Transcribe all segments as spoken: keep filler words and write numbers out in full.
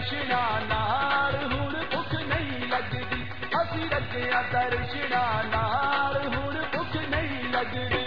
ਦਰਸ਼ਨਾਂ ਨਾਲ ਹੁਣ ਭੁੱਖ ਨਹੀਂ ਲੱਗਦੀ। ਅਸੀਂ ਰੱਜਿਆ ਦਰਸ਼ਨਾਂ ਨਾਲ ਹੁਣ ਭੁੱਖ ਨਹੀਂ ਲੱਗਦੀ।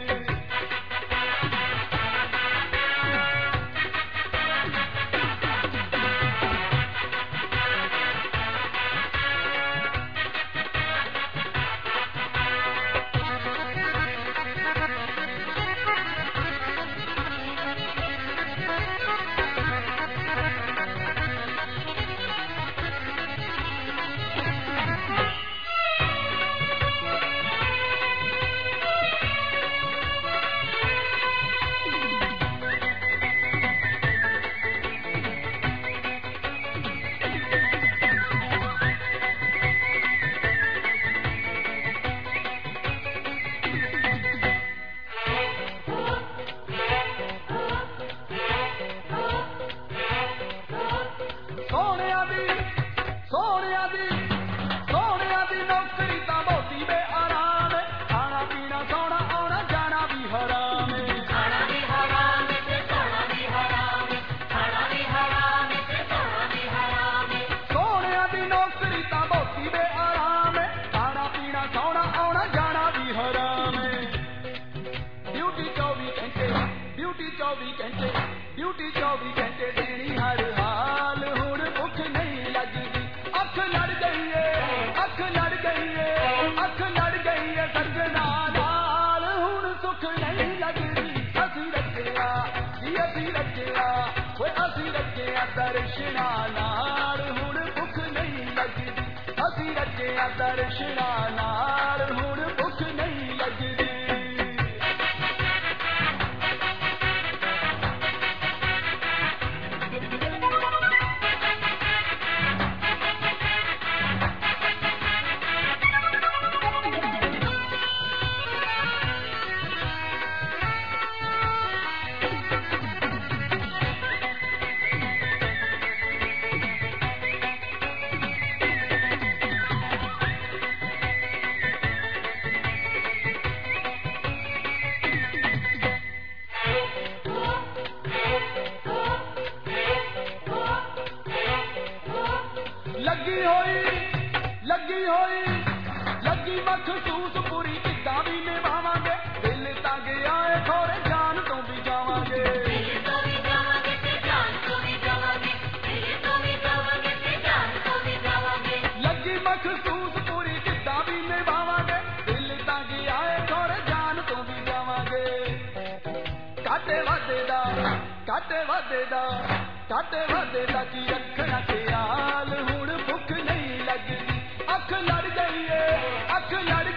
ਸੋਹਣਿਆਂ ਦੀ ਸੋਹਣਿਆਂ ਦੀ ਨੌਕਰੀ ਤਾਂ ਬਹੁਤੀ ਬੇਆਰਾਮ ਏ। ਖਾਣਾ ਪੀਣਾ ਸੌਣਾ ਆਉਣਾ ਜਾਣਾ ਵੀ ਹਰਾਮ ਏ। ਖਾਣਾ ਵੀ ਹਰਾਮ ਏ ਤੇ ਸੌਣਾ ਵੀ ਹਰਾਮ ਏ। ਖਾਣਾ ਵੀ ਹਰਾਮ ਏ ਤੇ ਸੌਣਾ ਵੀ ਹਰਾਮ ਏ। ਸੋਹਣਿਆਂ ਦੀ ਨੌਕਰੀ ਤਾਂ ਬਹੁਤੀ ਬੇਆਰਾਮ ਏ। ਖਾਣਾ ਪੀਣਾ ਸੌਣਾ ਆਉਣਾ ਜਾਣਾ ਵੀ ਹਰਾਮ ਏ। ਡਿਊਟੀ ਚੌਵੀ ਘੰਟੇ ਡਿਊਟੀ ਚੌਵੀ ਘੰਟੇ ਡਿਊਟੀ ਚੌਵੀ ਘੰਟੇ ਦੇਣੀ ਹਰ ਹਾਲ ਹੁਣ ਭੁੱਖ ਨਹੀਂ ਲੱਗਦੀ। ਅੱਖ ਲੜ ਗਈ ਏ ਅੱਖ ਲੜ ਗਈ ਏ ਅੱਖ ਲੜ ਗਈ ਏ ਸੱਜਣਾ ਨਾਲ ਹੁਣ ਸੁੱਖ ਨਹੀਂ ਲੱਗਦੀ। ਅਸੀਂ ਰੱਜਿਆ ਜੀ ਅਸੀਂ ਰੱਜਿਆ ਓਏ ਅਸੀਂ ਰੱਜਿਆ ਦਰਸ਼ਨਾਂ ਨਾਲ ਹੁਣ ਭੁੱਖ ਨਹੀਂ ਲੱਗਦੀ। ਅਸੀਂ ਰੱਜਿਆ ਦਰਸ਼ਨਾਂ ਨਾਲ ਹੁਣ ਭੁੱਖ ਨਹੀਂ ਲੱਗਦੀ। ਲੱਗੀ ਹੋਈ ਲੱਗੀ ਹੋਈ ਲੱਗੀ ਮਖਸੂਸ ਪੂਰੀ ਕਿੱਦਾਂ ਵੀ ਨਿਭਾਵਾਂਗੇ। ਦਿਲ ਤਾਂ ਗਿਆ ਏ ਖੋਰੇ ਜਾਨ ਤੋਂ ਵੀ ਜਾਵਾਂਗੇ। ਦਿਲ ਤੋਂ ਵੀ ਜਾਵਾਂਗੇ ਤੇ ਜਾਨ ਤੋਂ ਵੀ ਜਾਵਾਂਗੇ। ਦਿਲ ਤੋਂ ਵੀ ਜਾਵਾਂਗੇ ਤੇ ਜਾਨ ਤੋਂ ਵੀ ਜਾਵਾਂਗੇ। ਲੱਗੀ ਮਖਸੂਸ ਪੂਰੀ ਕਿੱਦਾਂ ਵੀ ਨਿਭਾਵਾਂਗੇ। ਦਿਲ ਤਾਂ ਗਿਆ ਏ ਖੋਰੇ ਜਾਨ ਤੋਂ ਵੀ ਜਾਵਾਂਗੇ। ਕਾਟੇ ਵਾਦੇ ਦਾ ਕਾਟੇ ਵਾਦੇ ਦਾ ਕਾਟੇ ਵਾਦੇ ਦਾ ਕੀ ਰੱਖਣਾ ਖਿਆਲ ਹੁਣ ਭੁੱਖ ਨਹੀਂ ਲੱਗਦੀ। ਅੱਖ ਲੜ ਗਈ ਏ ਅੱਖ ਲੜ